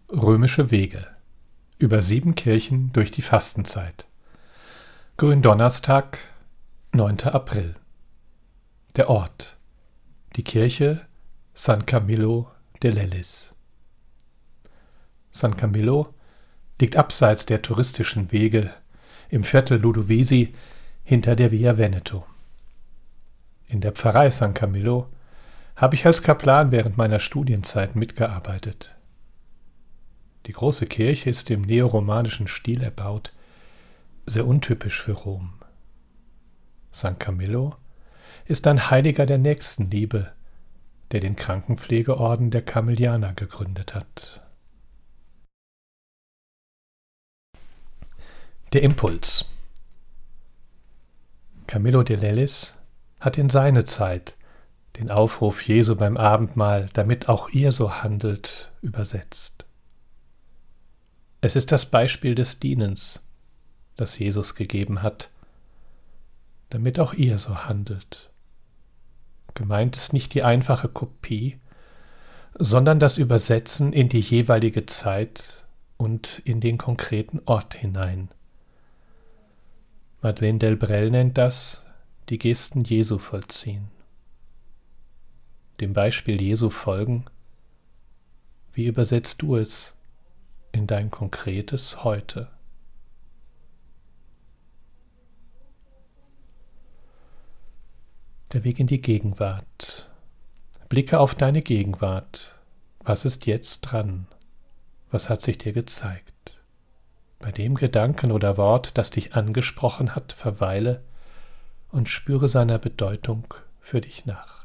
Römische Wege. Über 7 Kirchen durch die Fastenzeit. Gründonnerstag, 9. April. Der Ort: die Kirche San Camillo dell'Elis. San Camillo liegt abseits der touristischen Wege im Viertel Ludovisi hinter der Via Veneto. In der Pfarrei San Camillo habe ich als Kaplan während meiner Studienzeit mitgearbeitet. Die große Kirche ist im neoromanischen Stil erbaut, sehr untypisch für Rom. San Camillo ist ein Heiliger der Nächstenliebe, der den Krankenpflegeorden der Carmelianer gegründet hat. Der Impuls. Camillo dell'Elis hat in seine Zeit den Aufruf Jesu beim Abendmahl, damit auch ihr so handelt, übersetzt. Es ist das Beispiel des Dienens, das Jesus gegeben hat, damit auch ihr so handelt. Gemeint ist nicht die einfache Kopie, sondern das Übersetzen in die jeweilige Zeit und in den konkreten Ort hinein. Madeleine Delbrel nennt das die Gesten Jesu vollziehen. Dem Beispiel Jesu folgen. Wie übersetzt du es in dein konkretes Heute? Der Weg in die Gegenwart. Blicke auf deine Gegenwart. Was ist jetzt dran? Was hat sich dir gezeigt? Bei dem Gedanken oder Wort, das dich angesprochen hat, verweile und spüre seiner Bedeutung für dich nach.